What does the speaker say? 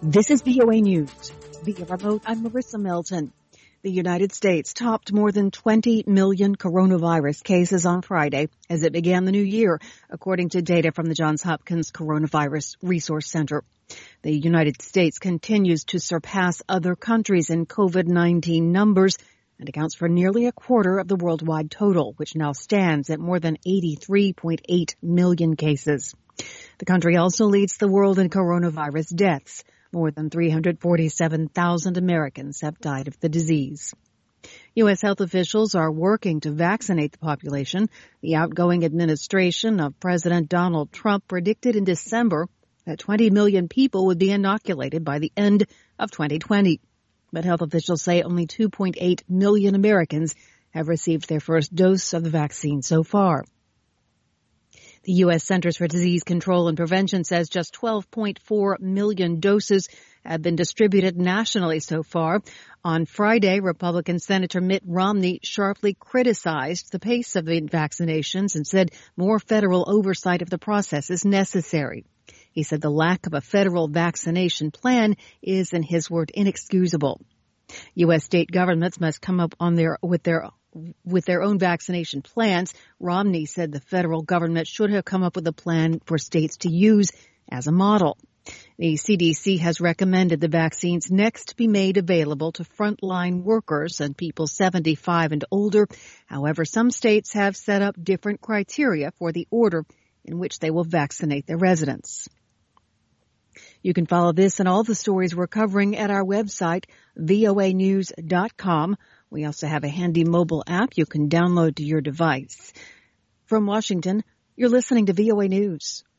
This is VOA News. Via remote, I'm Marissa Melton. The United States topped more than 20 million coronavirus cases on Friday as it began the new year, according to data from the Johns Hopkins Coronavirus Resource Center. The United States continues to surpass other countries in COVID-19 numbers and accounts for nearly a quarter of the worldwide total, which now stands at more than 83.8 million cases. The country also leads the world in coronavirus deaths. More than 347,000 Americans have died of the disease. U.S. health officials are working to vaccinate the population. The outgoing administration of President Donald Trump predicted in December that 20 million people would be inoculated by the end of 2020. But health officials say only 2.8 million Americans have received their first dose of the vaccine so far. The U.S. Centers for Disease Control and Prevention says just 12.4 million doses have been distributed nationally so far. On Friday, Republican Senator Mitt Romney sharply criticized the pace of the vaccinations and said more federal oversight of the process is necessary. He said the lack of a federal vaccination plan is, in his word, inexcusable. U.S. state governments must come up with their own vaccination plans. Romney said the federal government should have come up with a plan for states to use as a model. The CDC has recommended the vaccines next be made available to frontline workers and people 75 and older. However, some states have set up different criteria for the order in which they will vaccinate their residents. You can follow this and all the stories we're covering at our website, voanews.com. We also have a handy mobile app you can download to your device. From Washington, you're listening to VOA News.